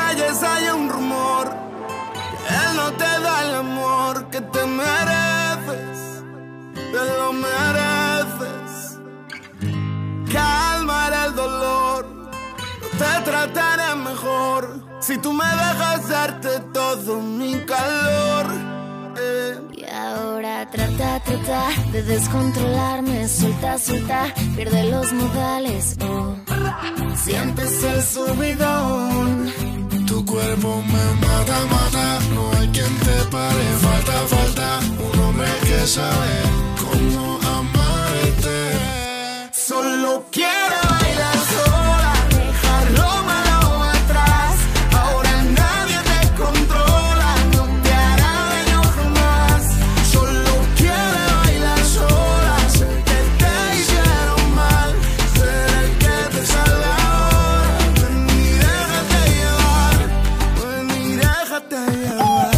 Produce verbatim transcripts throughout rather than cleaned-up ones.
calles hay un rumor que él no te da el amor que te mereces, te lo mereces. Calmaré el dolor, te trataré mejor si tú me dejas darte todo mi calor. eh. Y ahora trata, trata de descontrolarme. Suelta, suelta, pierde los modales. Oh, sientes el subidón. Tu cuerpo me mata, mata. No hay quien te pare. Falta, falta un hombre que sabe cómo amarte. Solo quiero bailar sola, dejar lo malo atrás. Ahora nadie te controla, no te hará daño jamás. Solo quiero bailar sola, sé que te hicieron mal, ser el que te salga ahora. Ven y déjate llevar, ven y déjate llevar.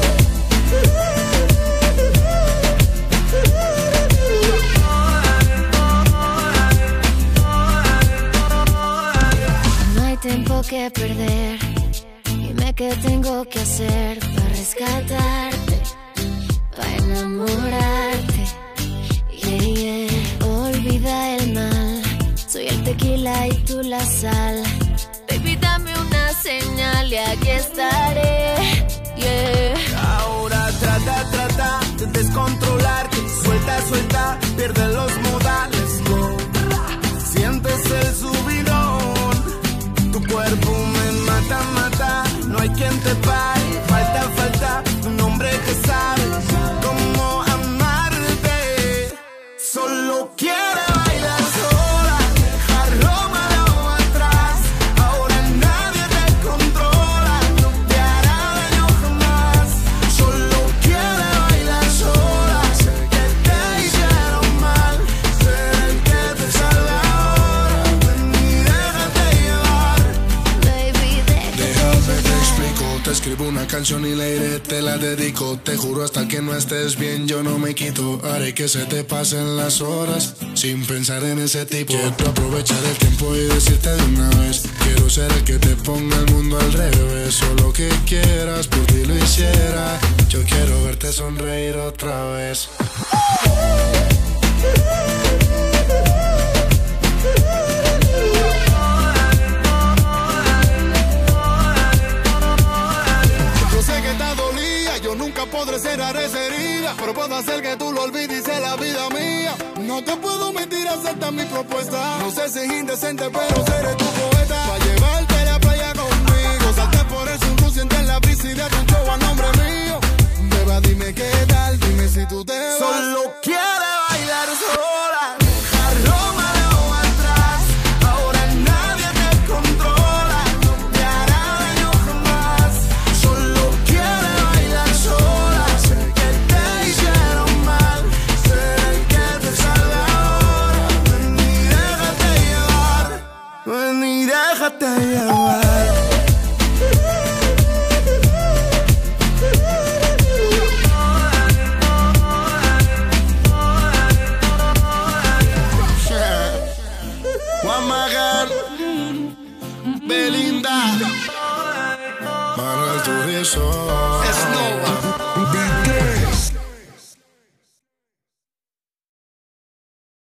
Tiempo que perder, dime qué tengo que hacer para rescatarte, para enamorarte. Yeah, yeah. Olvida el mal, soy el tequila y tú la sal. Baby, dame una señal y aquí estaré. Yeah. Ahora trata, trata de descontrolarte. Suelta, suelta, pierde los modales. No. Sientes el subidón. Tu cuerpo me mata, mata. No hay quien te pare. Falta, falta un hombre que sabe cómo amarte. Solo quiere bailar sola, dejar lo malo atrás. Ahora nadie te controla, no te hará daño jamás. Solo quiere bailar sola, sé que te hicieron mal, ser el que te salga ahora. Ven y déjate llevar. Déjame te explico, te escribo una canción y la iré, te la dedico. Te juro hasta que no estés bien yo no me quito. Haré que se te pasen las horas sin pensar en ese tipo. Quiero aprovechar el tiempo y decirte de una vez, quiero ser el que te ponga el mundo al revés. Solo que quieras, por ti lo hiciera. Yo quiero verte sonreír otra vez. Nunca podré cerrar esa herida, pero puedo hacer que tú lo olvides y sea la vida mía. No te puedo mentir, acepta mi propuesta. No sé si es indecente, pero seré tu poeta. Pa' llevarte a la playa conmigo, salte por el sunroof, siente la brisa y date un show a nombre mío. Beba, dime qué tal, dime si tú te vas. Solo quiere bailar sola, dejar lo malo atrás. Ahora nadie te controla, no te hará daño jamás. Solo quiere bailar sola, sé que te hicieron mal, ser el que te salga ahora. Ven y déjate llevar, ven y déjate llevar. Juan Magán, Belinda, Manuel Turizo.